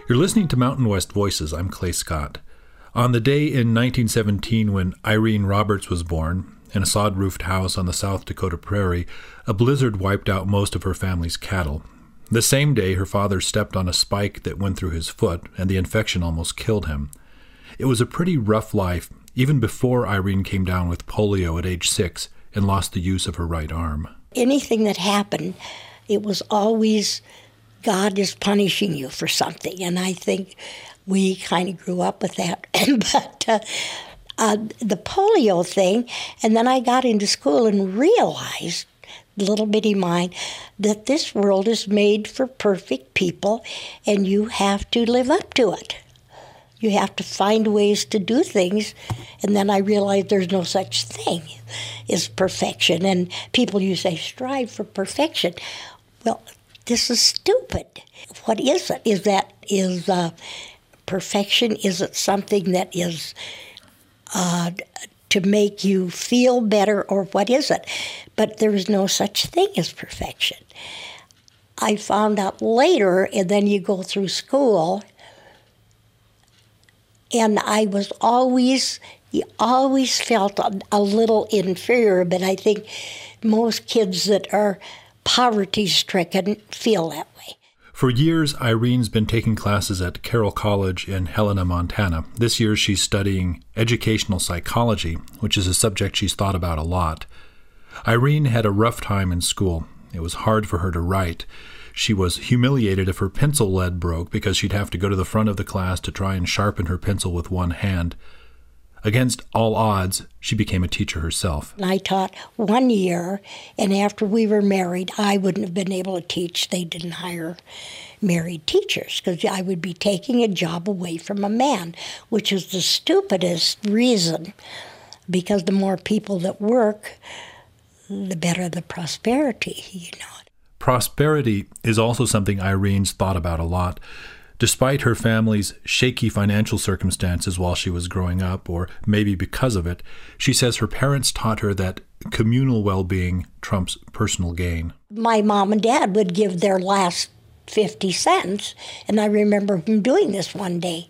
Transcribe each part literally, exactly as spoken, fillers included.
You're listening to Mountain West Voices. I'm Clay Scott. On the day in nineteen seventeen when Irene Roberts was born, in a sod-roofed house on the South Dakota prairie, a blizzard wiped out most of her family's cattle. The same day, her father stepped on a spike that went through his foot, and the infection almost killed him. It was a pretty rough life, even before Irene came down with polio at age six and lost the use of her right arm. Anything that happened, it was always God is punishing you for something, and I think we kind of grew up with that. but uh, uh, the polio thing, and then I got into school and realized, little bitty mind, that this world is made for perfect people, and you have to live up to it. You have to find ways to do things, and then I realized there's no such thing as perfection. And people, you say, strive for perfection. Well, this is stupid. What is it? Is that is uh, perfection? Is it something that is uh, to make you feel better, or what is it? But there is no such thing as perfection. I found out later, and then you go through school, and I was always, you always felt a, a little inferior, but I think most kids that are poverty-stricken feel that way. For years, Irene's been taking classes at Carroll College in Helena, Montana. This year, she's studying educational psychology, which is a subject she's thought about a lot. Irene had a rough time in school. It was hard for her to write. She was humiliated if her pencil lead broke because she'd have to go to the front of the class to try and sharpen her pencil with one hand. Against all odds, she became a teacher herself. I taught one year, and after we were married, I wouldn't have been able to teach. They didn't hire married teachers because I would be taking a job away from a man, which is the stupidest reason, because the more people that work, the better the prosperity, you know. Prosperity is also something Irene's thought about a lot. Despite her family's shaky financial circumstances while she was growing up, or maybe because of it, she says her parents taught her that communal well-being trumps personal gain. My mom and dad would give their last fifty cents, and I remember them doing this one day.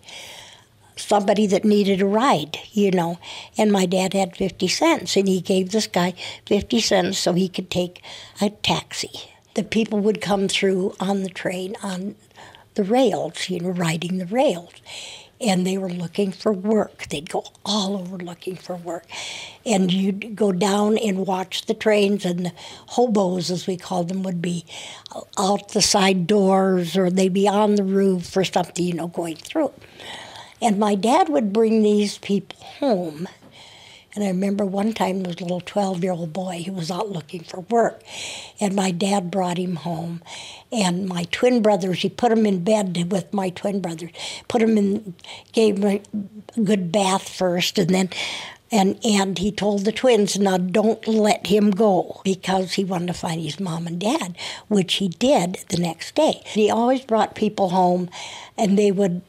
Somebody that needed a ride, you know, and my dad had fifty cents, and he gave this guy fifty cents so he could take a taxi. The people would come through on the train on the rails, you know, riding the rails. And they were looking for work. They'd go all over looking for work. And you'd go down and watch the trains, and the hobos, as we called them, would be out the side doors, or they'd be on the roof or something, you know, going through. And my dad would bring these people home. And I remember one time there was a little twelve-year-old boy who was out looking for work. And my dad brought him home. And my twin brothers, he put him in bed with my twin brothers, put him in, gave him a good bath first, and then, and, and he told the twins, now don't let him go, because he wanted to find his mom and dad, which he did the next day. He always brought people home, and they would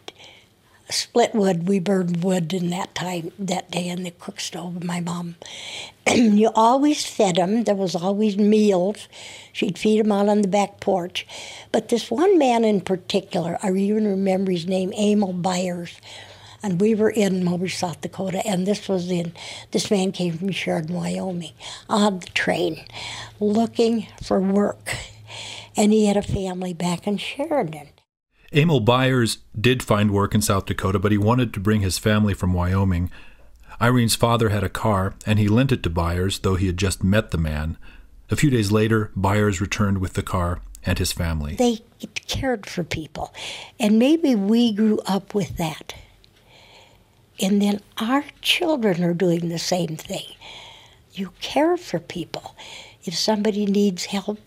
split wood. We burned wood in that time, that day in the cook stove with my mom. You always fed them. There was always meals. She'd feed them out on the back porch. But this one man in particular, I even remember his name, Emil Byers, and we were in Mobile, South Dakota, and this was in, this man came from Sheridan, Wyoming, on the train, looking for work. And he had a family back in Sheridan. Emil Byers did find work in South Dakota, but he wanted to bring his family from Wyoming. Irene's father had a car, and he lent it to Byers, though he had just met the man. A few days later, Byers returned with the car and his family. They cared for people, and maybe we grew up with that. And then our children are doing the same thing. You care for people. If somebody needs help,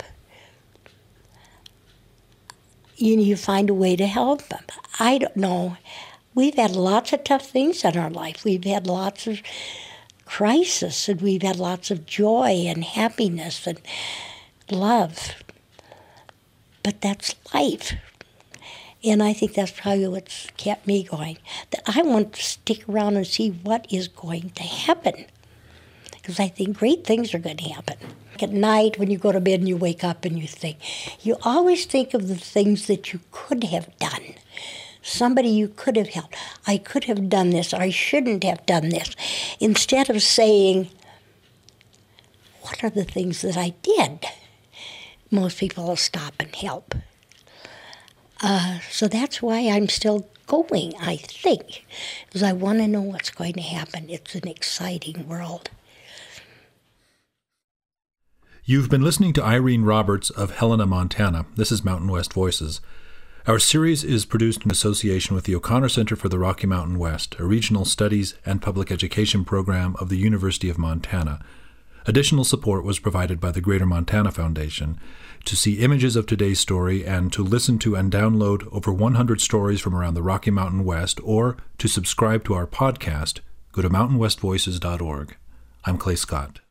you, you find a way to help them. I don't know. We've had lots of tough things in our life. We've had lots of crisis, and we've had lots of joy and happiness and love. But that's life. And I think that's probably what's kept me going. That I want to stick around and see what is going to happen. Because I think great things are going to happen. At night, when you go to bed and you wake up and you think, you always think of the things that you could have done. somebody you could have helped. I could have done this, or I shouldn't have done this. Instead of saying, what are the things that I did? Most people will stop and help. Uh, so that's why I'm still going, I think, because I want to know what's going to happen. It's an exciting world. You've been listening to Irene Roberts of Helena, Montana. This is Mountain West Voices. Our series is produced in association with the O'Connor Center for the Rocky Mountain West, a regional studies and public education program of the University of Montana. Additional support was provided by the Greater Montana Foundation. To see images of today's story and to listen to and download over one hundred stories from around the Rocky Mountain West, or to subscribe to our podcast, go to mountain west voices dot org. I'm Clay Scott.